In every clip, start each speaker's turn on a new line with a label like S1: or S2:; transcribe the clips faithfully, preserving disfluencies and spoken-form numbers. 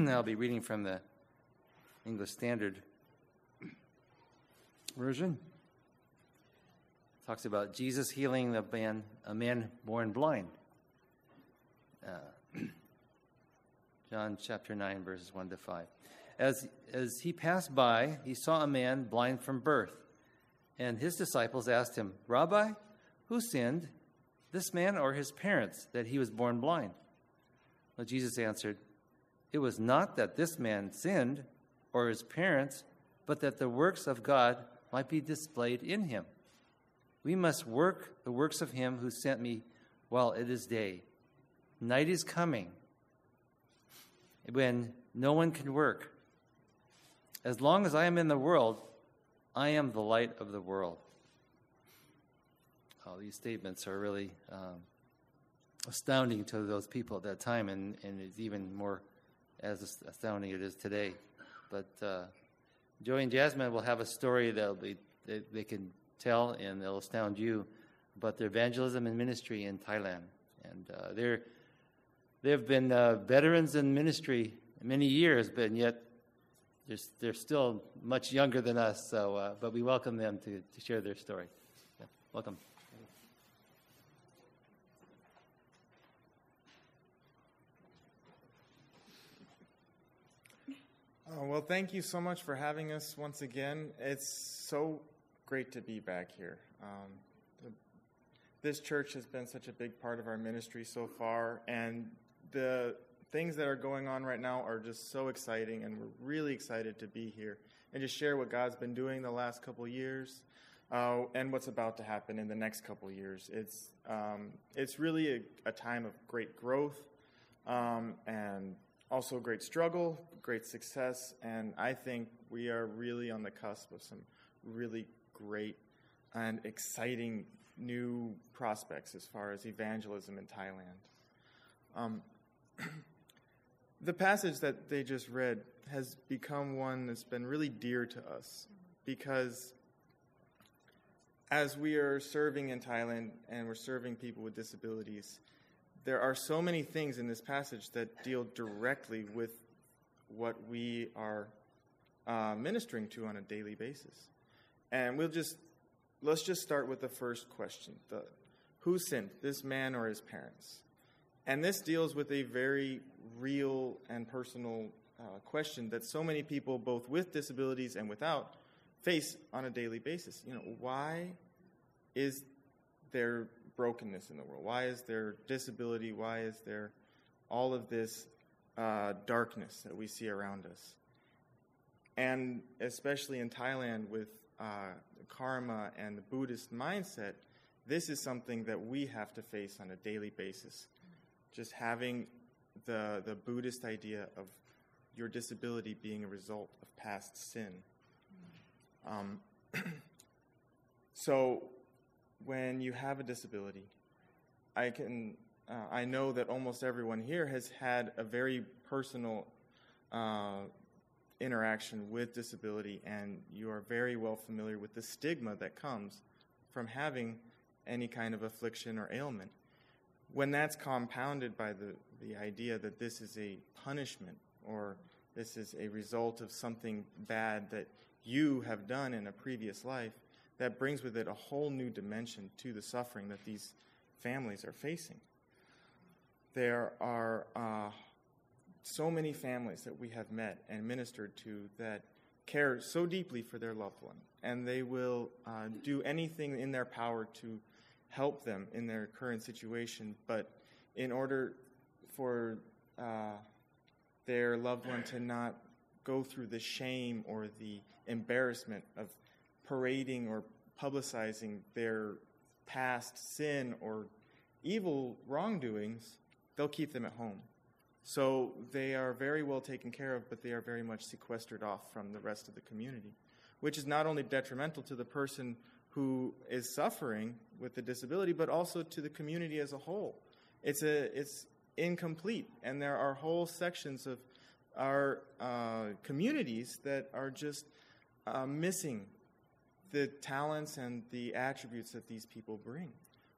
S1: I'll be reading from the English Standard Version. It talks about Jesus healing the man, a man born blind. Uh, John chapter nine, verses one to five. As, as he passed by, he saw a man blind from birth. And his disciples asked him, "Rabbi, who sinned, this man or his parents, that he was born blind?" Well, Jesus answered, "It was not that this man sinned or his parents, but that the works of God might be displayed in him. We must work the works of him who sent me while it is day. Night is coming when no one can work. As long as I am in the world, I am the light of the world." Oh, these statements are really um, astounding to those people at that time, and, and it's even more as astounding it is today. But uh, Joey and Jasmine will have a story that'll be they, they can tell, and they'll astound you about their evangelism and ministry in Thailand. And uh, they're they've been uh, veterans in ministry many years, but yet they're, they're still much younger than us. So, uh, but we welcome them to, to share their story. Yeah, welcome.
S2: Oh, well, thank you so much for having us once again. It's so great to be back here. Um, the, this church has been such a big part of our ministry so far, and the things that are going on right now are just so exciting, and we're really excited to be here and just share what God's been doing the last couple of years uh, and what's about to happen in the next couple of years. It's um, it's really a, a time of great growth um, and also great struggle, great success, and I think we are really on the cusp of some really great and exciting new prospects as far as evangelism in Thailand. Um, the passage that they just read has become one that's been really dear to us because as we are serving in Thailand and we're serving people with disabilities, there are so many things in this passage that deal directly with what we are uh, ministering to on a daily basis. And we'll just, let's just start with the first question. The, who sinned, this man or his parents? And this deals with a very real and personal uh, question that so many people, both with disabilities and without, face on a daily basis. You know, why is there brokenness in the world? Why is there disability? Why is there all of this uh, darkness that we see around us? And especially in Thailand with uh, karma and the Buddhist mindset, this is something that we have to face on a daily basis. Just having the, the Buddhist idea of your disability being a result of past sin. Um, so when you have a disability, I can uh, I know that almost everyone here has had a very personal uh, interaction with disability, and you are very well familiar with the stigma that comes from having any kind of affliction or ailment. When that's compounded by the, the idea that this is a punishment or this is a result of something bad that you have done in a previous life, that brings with it a whole new dimension to the suffering that these families are facing. There are uh, so many families that we have met and ministered to that care so deeply for their loved one, and they will uh, do anything in their power to help them in their current situation, but in order for uh, their loved one to not go through the shame or the embarrassment of parading or publicizing their past sin or evil wrongdoings, they'll keep them at home. So they are very well taken care of, but they are very much sequestered off from the rest of the community, which is not only detrimental to the person who is suffering with the disability, but also to the community as a whole. It's a it's incomplete, and there are whole sections of our uh, communities that are just uh, missing the talents and the attributes that these people bring.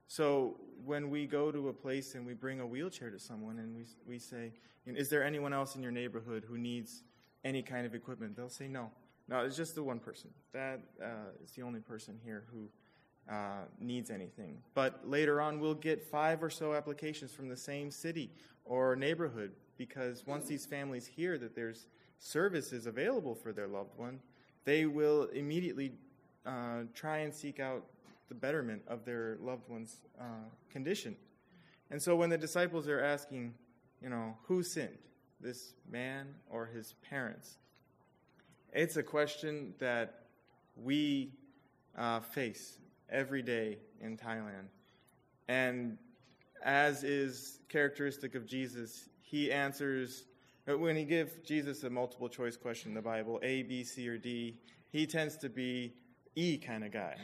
S2: So when we go to a place and we bring a wheelchair to someone and we we say, is there anyone else in your neighborhood who needs any kind of equipment? They'll say no. No, it's just the one person. That uh, is the only person here who uh, needs anything. But later on, we'll get five or so applications from the same city or neighborhood, because once these families hear that there's services available for their loved one, they will immediately uh, try and seek out the betterment of their loved one's uh, condition. And so when the disciples are asking, you know, who sinned, this man or his parents, it's a question that we uh, face every day in Thailand. And as is characteristic of Jesus, he answers, when he gives Jesus a multiple choice question in the Bible, A, B, C, or D, he tends to be E kind of guy.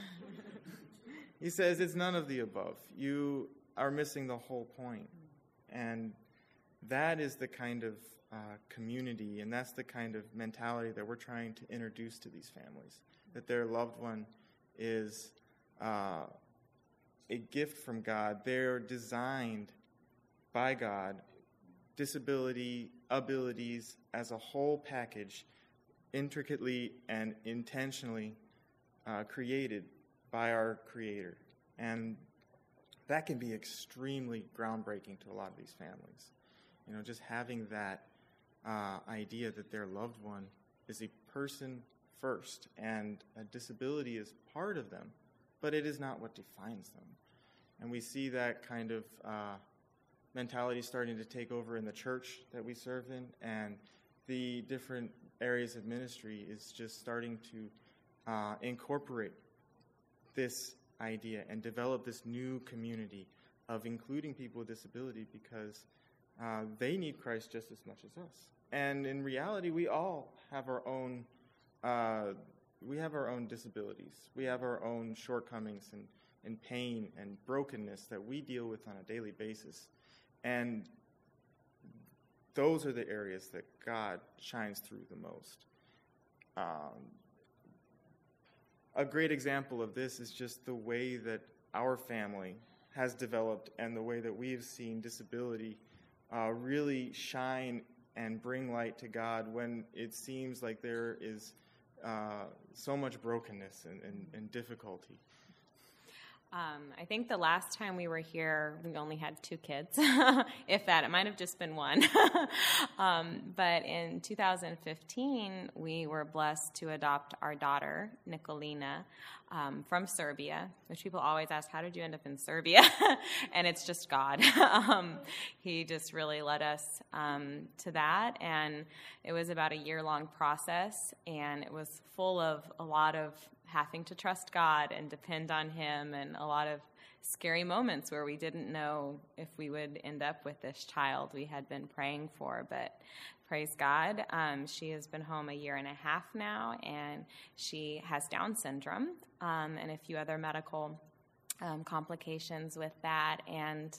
S2: He says, it's none of the above. You are missing the whole point. And that is the kind of uh, community, and that's the kind of mentality that we're trying to introduce to these families, that their loved one is uh, a gift from God. They're designed by God, disability, abilities as a whole package, intricately and intentionally uh, created by our Creator. And that can be extremely groundbreaking to a lot of these families. You know, just having that uh, idea that their loved one is a person first, and a disability is part of them, but it is not what defines them. And we see that kind of uh, mentality starting to take over in the church that we serve in, and the different areas of ministry is just starting to uh, incorporate this idea and develop this new community of including people with disability, because uh, they need Christ just as much as us. And in reality, we all have our own uh, we have our own disabilities. We have our own shortcomings and, and pain and brokenness that we deal with on a daily basis. And those are the areas that God shines through the most. Um, a great example of this is just the way that our family has developed and the way that we've seen disability uh, really shine and bring light to God when it seems like there is uh, so much brokenness and, and, and difficulty.
S3: Um, I think the last time we were here, we only had two kids, if that. It might have just been one. um, but in two thousand fifteen, we were blessed to adopt our daughter, Nicolina, um, from Serbia, which people always ask, how did you end up in Serbia? And it's just God. um, he just really led us um, to that. And it was about a year-long process, and it was full of a lot of having to trust God and depend on Him, and a lot of scary moments where we didn't know if we would end up with this child we had been praying for. But praise God, um, she has been home a year and a half now, and she has Down syndrome um, and a few other medical um, complications with that. And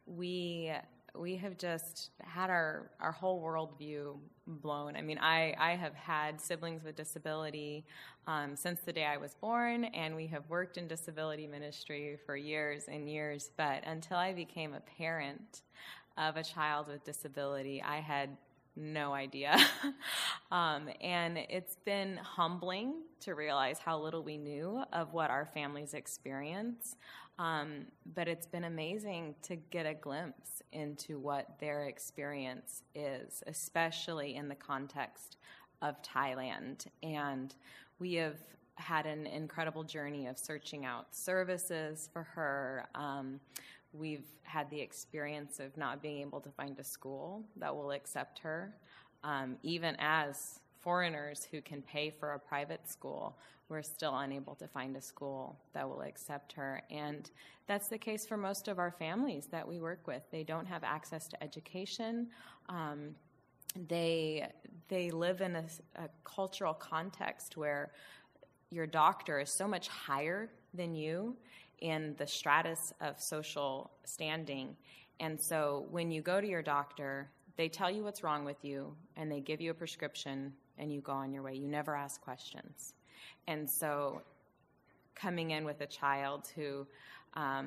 S3: we we have just had our, our whole worldview blown. I mean, I, I have had siblings with disability um, since the day I was born, and we have worked in disability ministry for years and years. But until I became a parent of a child with disability, I had no idea. um, and it's been humbling to realize how little we knew of what our families experience. Um, but it's been amazing to get a glimpse into what their experience is, especially in the context of Thailand. And we have had an incredible journey of searching out services for her. Um, we've had the experience of not being able to find a school that will accept her, um, even as foreigners who can pay for a private school. We're still unable to find a school that will accept her. And that's the case for most of our families that we work with. They don't have access to education. Um, they they live in a, a cultural context where your doctor is so much higher than you in the stratus of social standing. And so when you go to your doctor, they tell you what's wrong with you, and they give you a prescription, and you go on your way. You never ask questions. And so coming in with a child who um,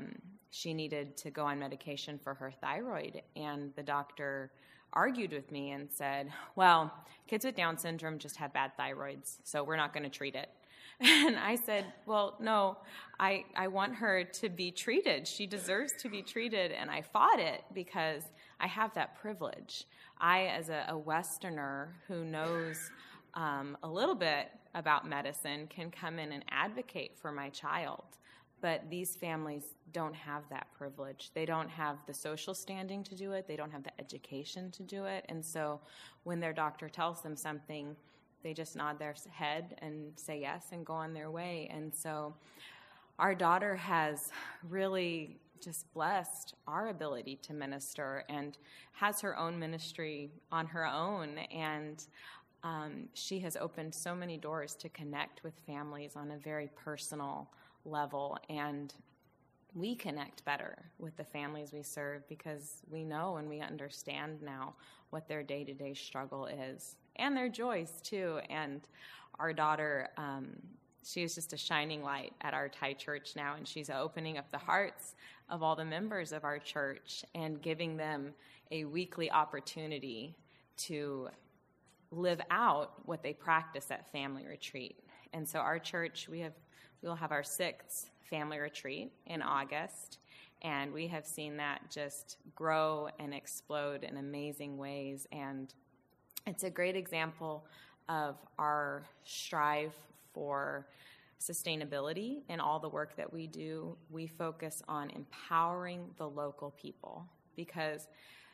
S3: she needed to go on medication for her thyroid, and the doctor argued with me and said, well, kids with Down syndrome just have bad thyroids, so we're not going to treat it. And I said, well, no, I, I want her to be treated. She deserves to be treated, and I fought it because I have that privilege. I, as a, a Westerner who knows um, a little bit about medicine, can come in and advocate for my child. But these families don't have that privilege. They don't have the social standing to do it. They don't have the education to do it. And so when their doctor tells them something, they just nod their head and say yes and go on their way. And so our daughter has really just blessed our ability to minister and has her own ministry on her own. And um, she has opened so many doors to connect with families on a very personal level, and we connect better with the families we serve because we know and we understand now what their day-to-day struggle is and their joys too. And our daughter, um, she is just a shining light at our Thai church now, and she's opening up the hearts of all the members of our church and giving them a weekly opportunity to live out what they practice at family retreat. And so our church, we have We'll have our sixth family retreat in August, and we have seen that just grow and explode in amazing ways. And it's a great example of our strive for sustainability in all the work that we do. We focus on empowering the local people because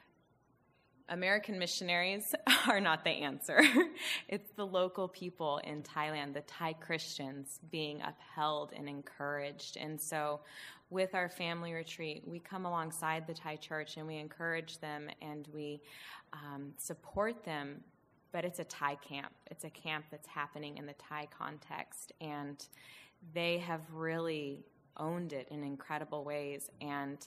S3: American missionaries are not the answer. It's the local people in Thailand, the Thai Christians, being upheld and encouraged. And so with our family retreat, we come alongside the Thai church and we encourage them and we um, support them. But it's a Thai camp. It's a camp that's happening in the Thai context. And they have really owned it in incredible ways. And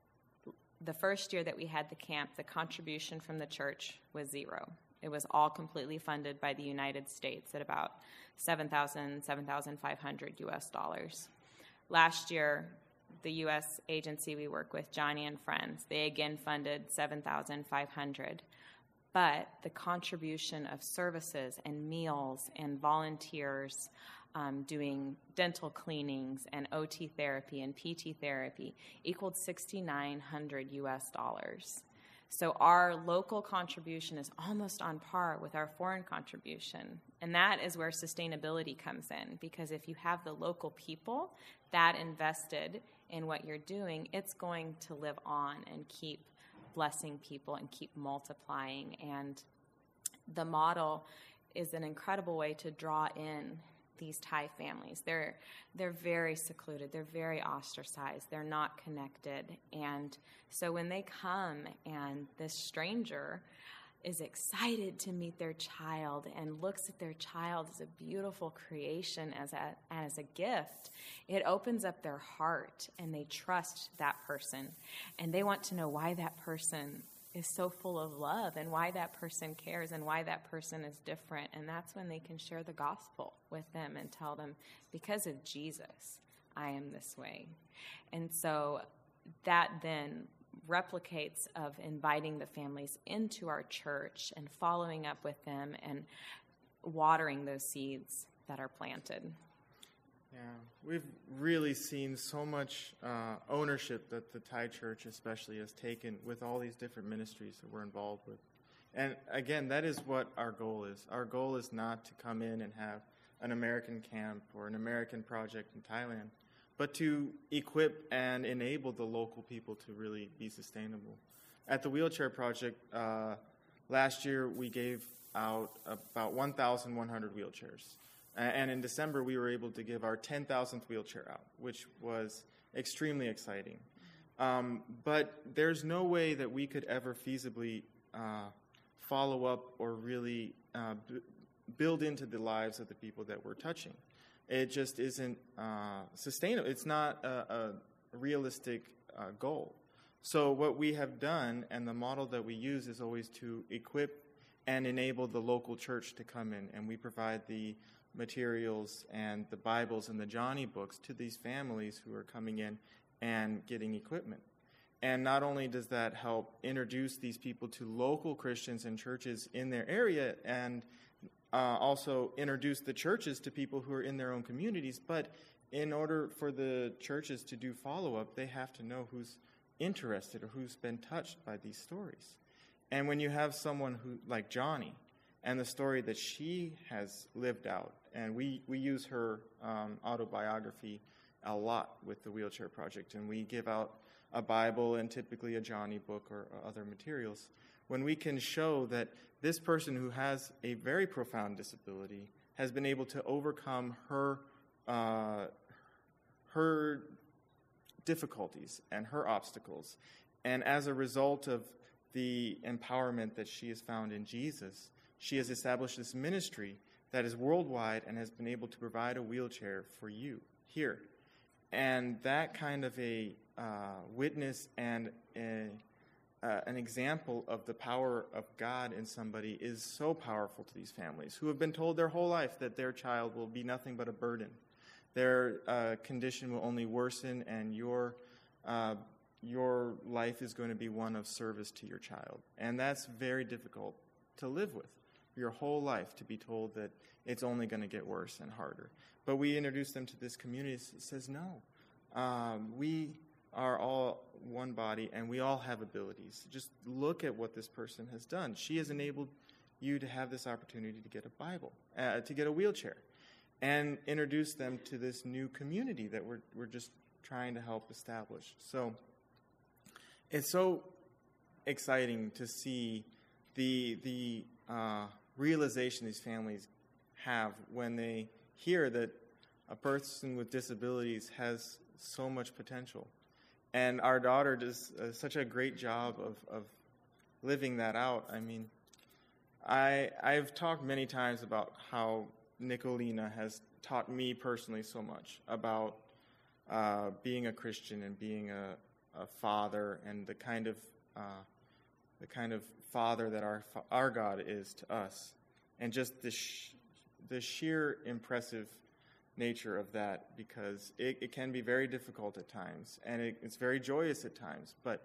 S3: the first year that we had the camp, the contribution from the church was zero. It was all completely funded by the United States at about seven thousand, seven thousand five hundred U S dollars. Last year, the U S agency we work with, Johnny and Friends, they again funded seven thousand five hundred. But the contribution of services and meals and volunteers Um, doing dental cleanings and O T therapy and P T therapy equaled six thousand nine hundred U S dollars. So our local contribution is almost on par with our foreign contribution. And that is where sustainability comes in, because if you have the local people that invested in what you're doing, it's going to live on and keep blessing people and keep multiplying. And the model is an incredible way to draw in these Thai families. They're they're very secluded. They're very ostracized. They're not connected. And so when they come and this stranger is excited to meet their child and looks at their child as a beautiful creation, as a as a gift, it opens up their heart and they trust that person. And they want to know why that person is so full of love and why that person cares and why that person is different. And that's when they can share the gospel with them and tell them, because of Jesus, I am this way. And so that then replicates of inviting the families into our church and following up with them and watering those seeds that are planted.
S2: Yeah, we've really seen so much uh, ownership that the Thai church especially has taken with all these different ministries that we're involved with. And again, that is what our goal is. Our goal is not to come in and have an American camp or an American project in Thailand, but to equip and enable the local people to really be sustainable. At the Wheelchair Project, uh, last year we gave out about one thousand one hundred wheelchairs. And in December, we were able to give our ten thousandth wheelchair out, which was extremely exciting. Um, but there's no way that we could ever feasibly uh, follow up or really uh, b- build into the lives of the people that we're touching. It just isn't uh, sustainable. It's not a, a realistic uh, goal. So what we have done, and the model that we use, is always to equip and enable the local church to come in, and we provide the materials and the Bibles and the Johnny books to these families who are coming in and getting equipment. And not only does that help introduce these people to local Christians and churches in their area, and uh, also introduce the churches to people who are in their own communities, but in order for the churches to do follow-up, they have to know who's interested or who's been touched by these stories. And when you have someone who, like Johnny, and the story that she has lived out, and we, we use her um, autobiography a lot with the Wheelchair Project, and we give out a Bible and typically a Johnny book or, or other materials. When we can show that this person who has a very profound disability has been able to overcome her uh, her difficulties and her obstacles, and as a result of the empowerment that she has found in Jesus, she has established this ministry that is worldwide and has been able to provide a wheelchair for you here. And that kind of a uh, witness and a, uh, an example of the power of God in somebody is so powerful to these families who have been told their whole life that their child will be nothing but a burden. Their uh, condition will only worsen, and your uh, your life is going to be one of service to your child. And that's very difficult to live with. Your whole life to be told that it's only going to get worse and harder. But we introduce them to this community that says, no, um, we are all one body and we all have abilities. Just look at what this person has done. She has enabled you to have this opportunity to get a Bible, uh, to get a wheelchair, and introduce them to this new community that we're we're just trying to help establish. So it's so exciting to see the the uh, realization these families have when they hear that a person with disabilities has so much potential. And our daughter does uh, such a great job of, of living that out. I mean, I, I've talked many times about how Nicolina has taught me personally so much about uh, being a Christian and being a, a father, and the kind of uh, the kind of father that our our God is to us, and just the sh- the sheer impressive nature of that, because it, it can be very difficult at times, and it, it's very joyous at times. But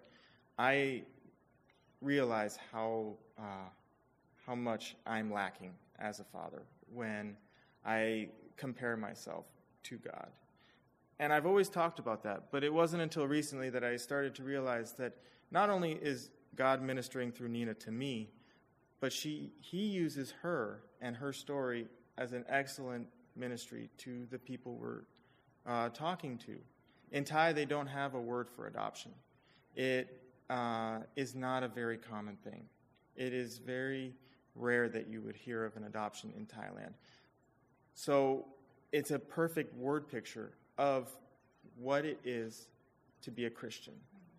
S2: I realize how uh, how much I'm lacking as a father when I compare myself to God. And I've always talked about that, but it wasn't until recently that I started to realize that not only is God ministering through Nina to me, but she he uses her and her story as an excellent ministry to the people we're uh, talking to. In Thai, they don't have a word for adoption. It uh, is not a very common thing. It is very rare that you would hear of an adoption in Thailand. So it's a perfect word picture of what it is to be a Christian.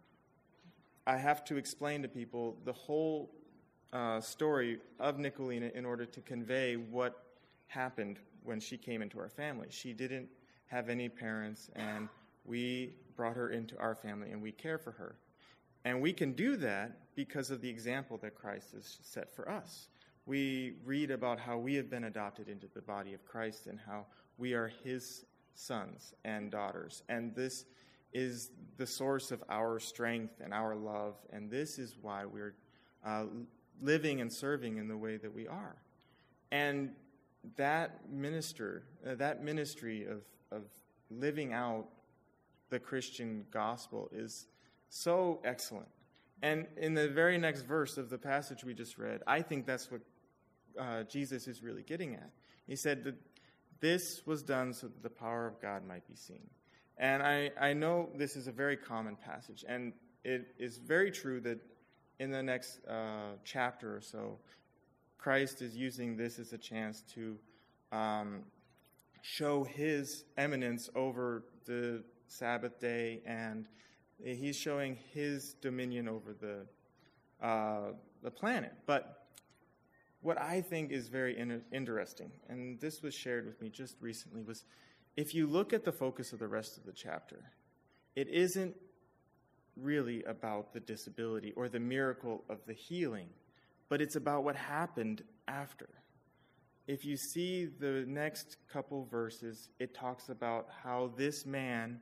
S2: I have to explain to people the whole uh, story of Nicolina in order to convey what happened when she came into our family. She didn't have any parents, and we brought her into our family, and we care for her. And we can do that because of the example that Christ has set for us. We read about how we have been adopted into the body of Christ and how we are his sons and daughters. And this is the source of our strength and our love, and this is why we're uh, living and serving in the way that we are. And that minister, uh, that ministry of, of living out the Christian gospel is so excellent. And in the very next verse of the passage we just read, I think that's what uh, Jesus is really getting at. He said that this was done so that the power of God might be seen. And I, I know this is a very common passage, and it is very true that in the next uh, chapter or so, Christ is using this as a chance to um, show his eminence over the Sabbath day, and he's showing his dominion over the uh, the planet. But what I think is very in- interesting, and this was shared with me just recently, was if you look at the focus of the rest of the chapter, it isn't really about the disability or the miracle of the healing, but it's about what happened after. If you see the next couple verses, it talks about how this man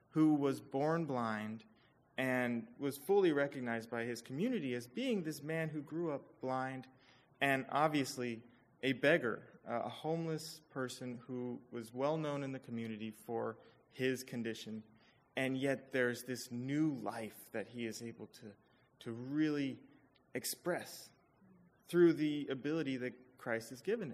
S2: who was born blind and was fully recognized by his community as being this man who grew up blind and obviously a beggar, uh, a homeless person who was well known in the community for his condition. And yet there's this new life that he is able to, to really express through the ability that Christ has given him.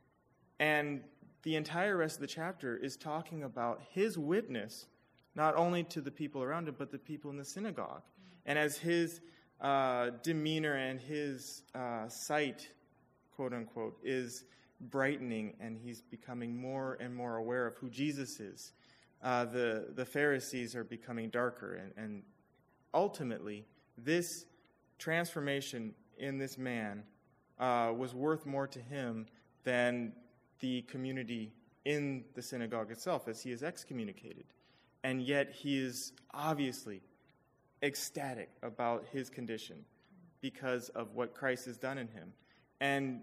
S2: And the entire rest of the chapter is talking about his witness, not only to the people around him, but the people in the synagogue. And as his uh, demeanor and his uh, sight, quote unquote, is brightening and he's becoming more and more aware of who Jesus is, uh, the, the Pharisees are becoming darker. And, and ultimately, this transformation in this man uh, was worth more to him than the community in the synagogue itself, as he is excommunicated. And yet he is obviously ecstatic about his condition because of what Christ has done in him. And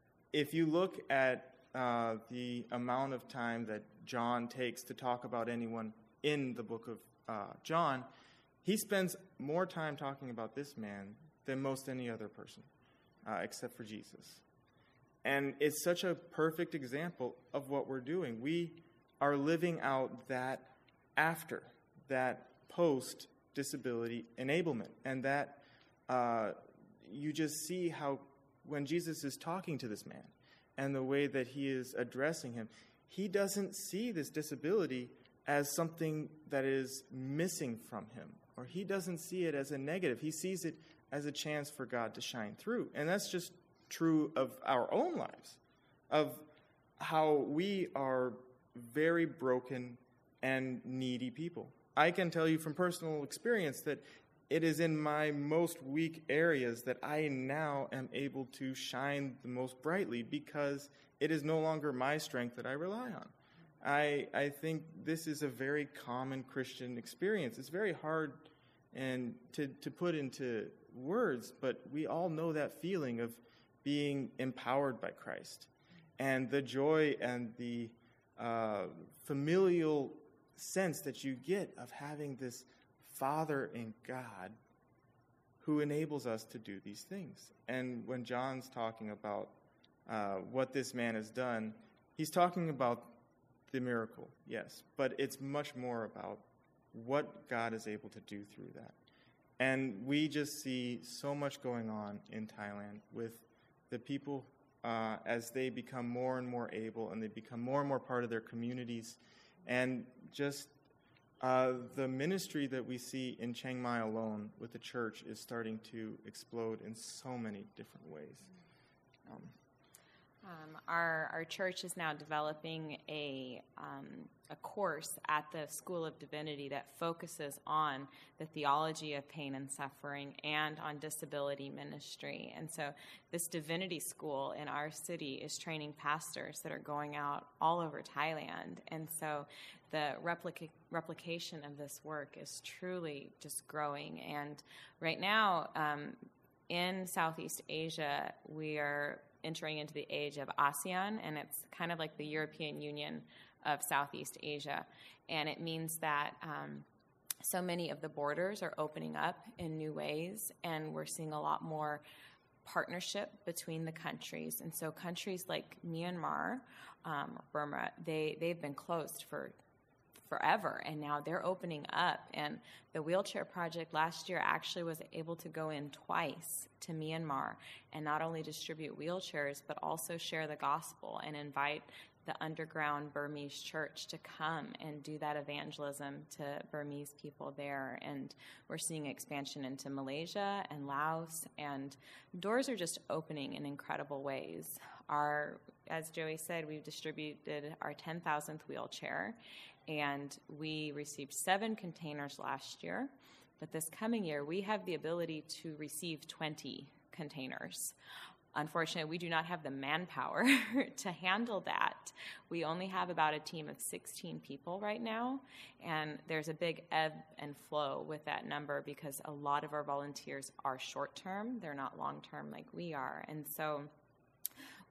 S2: if you look at uh, the amount of time that John takes to talk about anyone in the book of uh, John, he spends more time talking about this man than most any other person, uh, except for Jesus. And it's such a perfect example of what we're doing. We are living out that after, that post-disability enablement. And that uh, you just see how when Jesus is talking to this man and the way that he is addressing him, he doesn't see this disability as something that is missing from him, or he doesn't see it as a negative. He sees it as a chance for God to shine through. And that's just true of our own lives, of how we are very broken and needy people. I can tell you from personal experience that it is in my most weak areas that I now am able to shine the most brightly, because it is no longer my strength that I rely on. I I think this is a very common Christian experience. It's very hard and to, to put into words, but we all know that feeling of being empowered by Christ, and the joy and the uh, familial sense that you get of having this Father in God who enables us to do these things. And when John's talking about uh, what this man has done, he's talking about the miracle, yes, but it's much more about what God is able to do through that. And we just see so much going on in Thailand with the people uh, as they become more and more able and they become more and more part of their communities. And just uh, the ministry that we see in Chiang Mai alone with the church is starting to explode in so many different ways. Um,
S3: Um, our our church is now developing a um, a course at the School of Divinity that focuses on the theology of pain and suffering and on disability ministry. And so this divinity school in our city is training pastors that are going out all over Thailand. And so the replica- replication of this work is truly just growing. And right now, um, in Southeast Asia, we are entering into the age of ASEAN, and it's kind of like the European Union of Southeast Asia. And it means that um, so many of the borders are opening up in new ways, and we're seeing a lot more partnership between the countries. And so countries like Myanmar, um, or Burma, they, they've been closed for forever, and now they're opening up. And the Wheelchair Project last year actually was able to go in twice to Myanmar and not only distribute wheelchairs, but also share the gospel and invite the underground Burmese church to come and do that evangelism to Burmese people there. And we're seeing expansion into Malaysia and Laos, and doors are just opening in incredible ways. Our, as Joey said, we've distributed our ten thousandth wheelchair, and we received seven containers last year. But this coming year, we have the ability to receive twenty containers. Unfortunately, we do not have the manpower to handle that. We only have about a team of sixteen people right now, and there's a big ebb and flow with that number because a lot of our volunteers are short-term. They're not long-term like we are. And so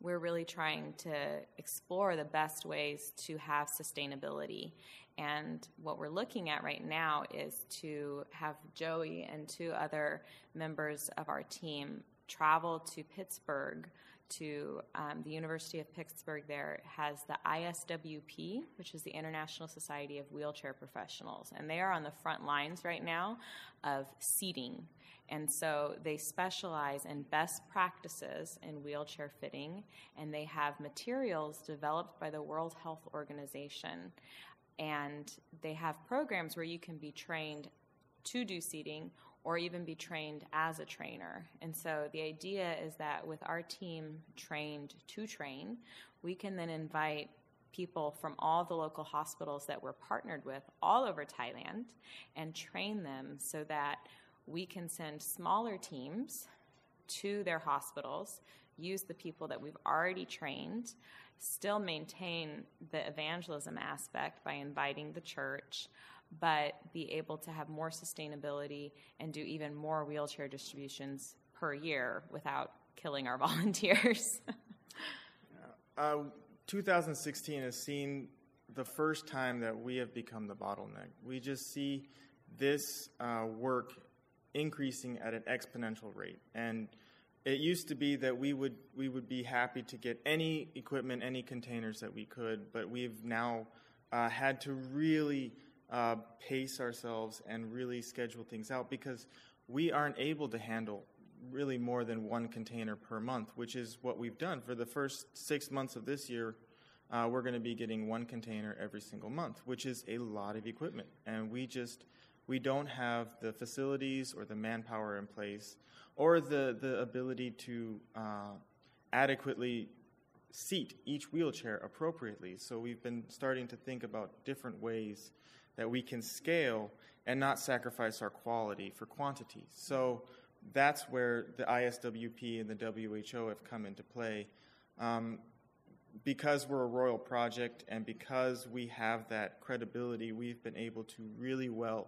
S3: we're really trying to explore the best ways to have sustainability. And what we're looking at right now is to have Joey and two other members of our team travel to Pittsburgh, to um, the University of Pittsburgh. There has the I S W P, which is the International Society of Wheelchair Professionals, and they are on the front lines right now of seating. And so they specialize in best practices in wheelchair fitting, and they have materials developed by the World Health Organization. And they have programs where you can be trained to do seating or even be trained as a trainer. And so the idea is that with our team trained to train, we can then invite people from all the local hospitals that we're partnered with all over Thailand and train them so that we can send smaller teams to their hospitals, use the people that we've already trained, still maintain the evangelism aspect by inviting the church, but be able to have more sustainability and do even more wheelchair distributions per year without killing our volunteers.
S2: uh, two thousand sixteen has seen the first time that we have become the bottleneck. We just see this uh, work increasing at an exponential rate. And it used to be that we would we would be happy to get any equipment, any containers that we could, but we've now uh, had to really uh, pace ourselves and really schedule things out because we aren't able to handle really more than one container per month, which is what we've done. For the first six months of this year, uh, we're going to be getting one container every single month, which is a lot of equipment. And we just, we don't have the facilities or the manpower in place or the, the ability to uh, adequately seat each wheelchair appropriately. So we've been starting to think about different ways that we can scale and not sacrifice our quality for quantity. So that's where the I S W P and the W H O have come into play. Um, because we're a royal project and because we have that credibility, we've been able to really well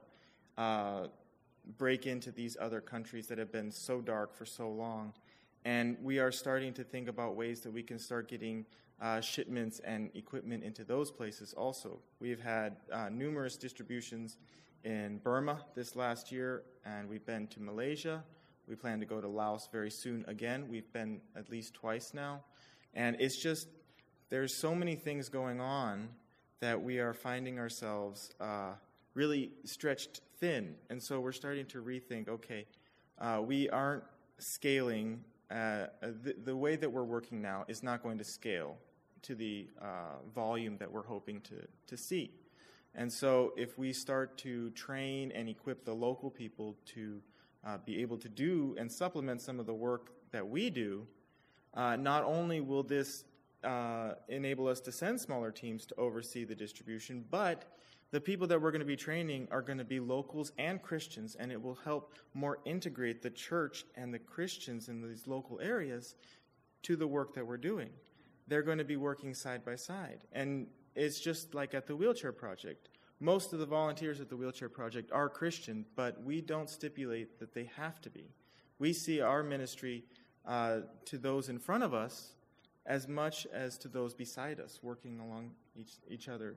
S2: uh, break into these other countries that have been so dark for so long. And we are starting to think about ways that we can start getting uh, shipments and equipment into those places also. We've had uh, numerous distributions in Burma this last year, and we've been to Malaysia. We plan to go to Laos very soon again. We've been at least twice now. And it's just, there's so many things going on that we are finding ourselves uh, really stretched thin. And so we're starting to rethink, okay, uh, we aren't scaling. Uh, the, the way that we're working now is not going to scale to the uh, volume that we're hoping to, to see. And so if we start to train and equip the local people to uh, be able to do and supplement some of the work that we do, uh, not only will this uh, enable us to send smaller teams to oversee the distribution, but the people that we're going to be training are going to be locals and Christians, and it will help more integrate the church and the Christians in these local areas to the work that we're doing. They're going to be working side by side. And it's just like at the Wheelchair Project. Most of the volunteers at the Wheelchair Project are Christian, but we don't stipulate that they have to be. We see our ministry uh, to those in front of us as much as to those beside us, working along each, each other.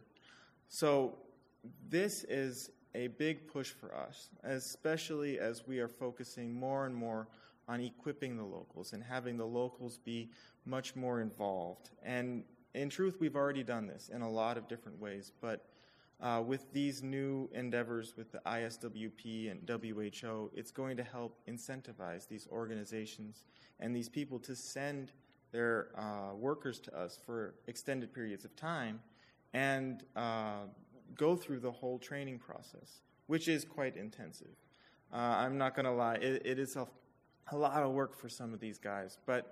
S2: So this is a big push for us, especially as we are focusing more and more on equipping the locals and having the locals be much more involved. And in truth, we've already done this in a lot of different ways, but uh, with these new endeavors with the I S W P and W H O, it's going to help incentivize these organizations and these people to send their uh, workers to us for extended periods of time and uh, go through the whole training process, which is quite intensive. Uh, I'm not going to lie, it, it is a, a lot of work for some of these guys, but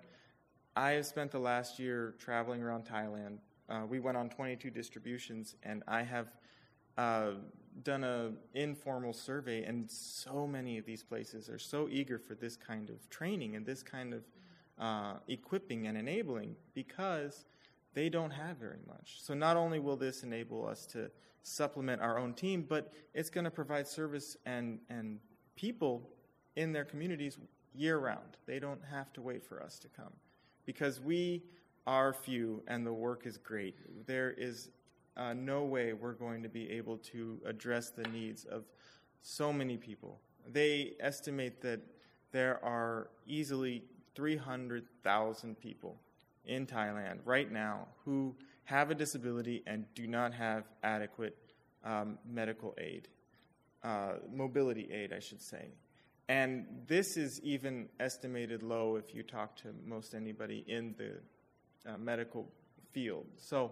S2: I have spent the last year traveling around Thailand. Uh, we went on twenty-two distributions, and I have uh, done an informal survey, and so many of these places are so eager for this kind of training and this kind of uh, equipping and enabling because they don't have very much. So not only will this enable us to supplement our own team, but it's going to provide service and, and people in their communities year-round. They don't have to wait for us to come. Because we are few and the work is great. There is uh, no way we're going to be able to address the needs of so many people. They estimate that there are easily three hundred thousand people in Thailand right now who have a disability and do not have adequate um, medical aid, uh, mobility aid, I should say. And this is even estimated low if you talk to most anybody in the uh, medical field. So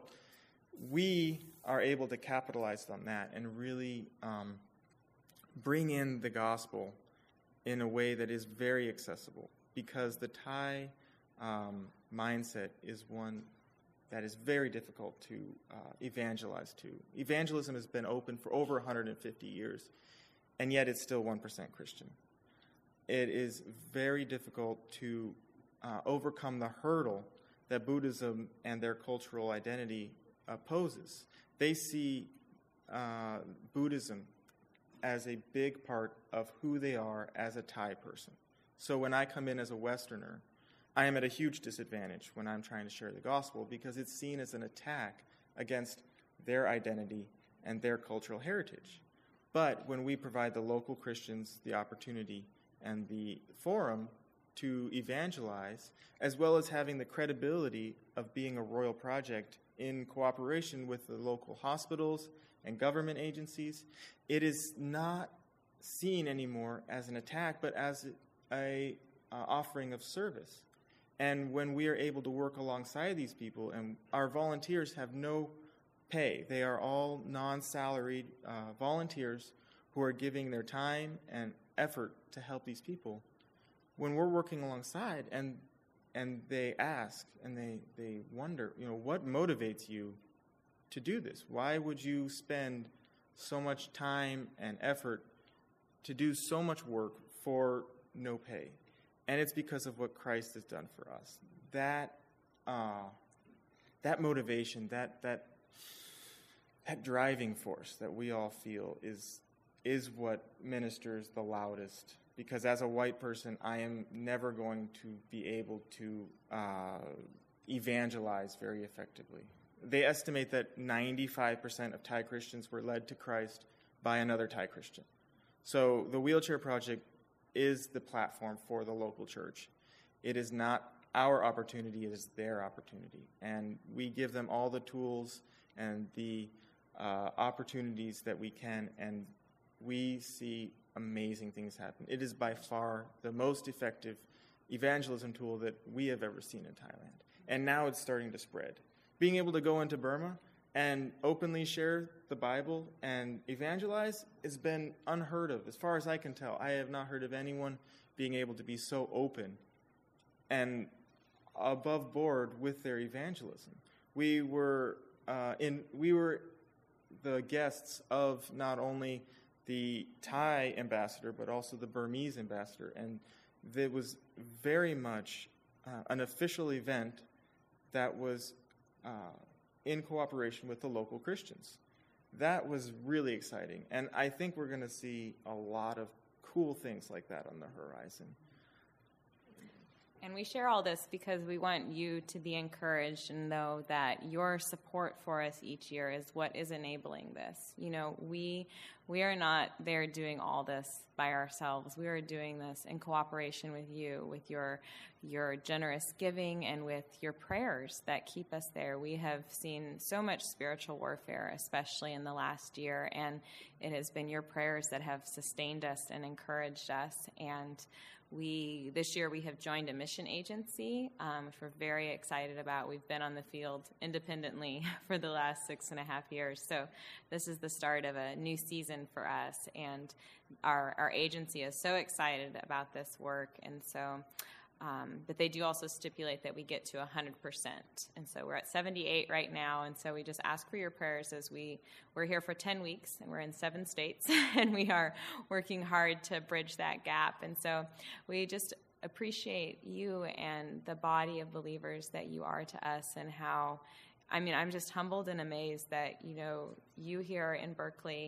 S2: we are able to capitalize on that and really um, bring in the gospel in a way that is very accessible, because the Thai um, mindset is one that is very difficult to uh, evangelize to. Evangelism has been open for over one hundred fifty years, and yet it's still one percent Christian. It is very difficult to uh, overcome the hurdle that Buddhism and their cultural identity uh, poses. They see uh, Buddhism as a big part of who they are as a Thai person. So when I come in as a Westerner, I am at a huge disadvantage when I'm trying to share the gospel, because it's seen as an attack against their identity and their cultural heritage. But when we provide the local Christians the opportunity and the forum to evangelize, as well as having the credibility of being a Royal Project in cooperation with the local hospitals and government agencies, it is not seen anymore as an attack, but as a uh, offering of service. And when we are able to work alongside these people, and our volunteers have no pay, they are all non-salaried uh, volunteers who are giving their time and effort to help these people. When we're working alongside and and they ask and they, they wonder, you know, what motivates you to do this? Why would you spend so much time and effort to do so much work for no pay? And it's because of what Christ has done for us. That uh, that motivation, that that that driving force that we all feel is is what ministers the loudest. Because as a white person, I am never going to be able to uh, evangelize very effectively. They estimate that ninety-five percent of Thai Christians were led to Christ by another Thai Christian. So the Wheelchair Project is the platform for the local church. It is not our opportunity, it is their opportunity. And we give them all the tools and the uh, opportunities that we can, and we see amazing things happen. It is by far the most effective evangelism tool that we have ever seen in Thailand. And now it's starting to spread. Being able to go into Burma and openly share the Bible and evangelize has been unheard of. As far as I can tell, I have not heard of anyone being able to be so open and above board with their evangelism. We were uh, in we were the guests of not only the Thai ambassador, but also the Burmese ambassador. And it was very much uh, an official event that was uh, in cooperation with the local Christians. That was really exciting. And I think we're going to see a lot of cool things like that on the horizon.
S3: And we share all this because we want you to be encouraged and know that your support for us each year is what is enabling this. You know, we we are not there doing all this by ourselves. We are doing this in cooperation with you, with your your generous giving and with your prayers that keep us there. We have seen so much spiritual warfare, especially in the last year, and it has been your prayers that have sustained us and encouraged us. And We this year we have joined a mission agency, um, which we're very excited about. We've been on the field independently for the last six and a half years. So this is the start of a new season for us, and our our agency is so excited about this work. And so, um, but they do also stipulate that we get to one hundred percent. And so we're at seventy-eight right now. And so we just ask for your prayers as we, we're here for ten weeks and we're in seven states and we are working hard to bridge that gap. And so we just appreciate you and the body of believers that you are to us, and how, I mean, I'm just humbled and amazed that, you know, you here in Berkeley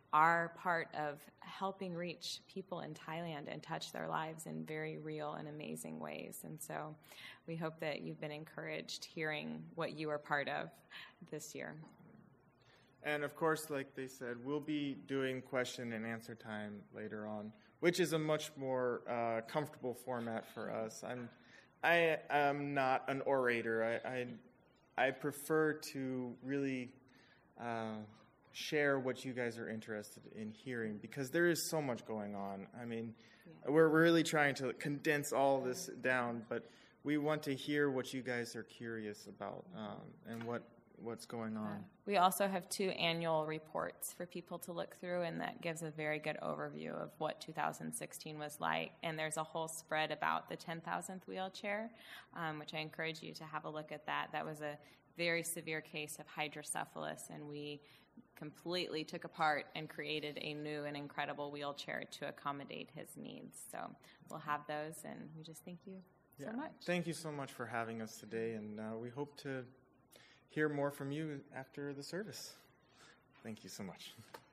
S3: are part of helping reach people in Thailand and touch their lives in very real and amazing ways. And so we hope that you've been encouraged hearing what you are part of this year.
S2: And of course, like they said, we'll be doing question and answer time later on, which is a much more uh, comfortable format for us. I'm, I am not an orator. I, I, I prefer to really uh, share what you guys are interested in hearing, because there is so much going on. I mean, yeah. We're really trying to condense all this down, but we want to hear what you guys are curious about um, and what what's going on. Uh,
S3: we also have two annual reports for people to look through, and that gives a very good overview of what two thousand sixteen was like. And there's a whole spread about the ten thousandth wheelchair, um, which I encourage you to have a look at that. That was a very severe case of hydrocephalus, and we completely took apart and created a new and incredible wheelchair to accommodate his needs. So we'll have those, and we just thank you
S2: yeah.
S3: so much.
S2: Thank you so much for having us today, and uh, we hope to hear more from you after the service. Thank you so much.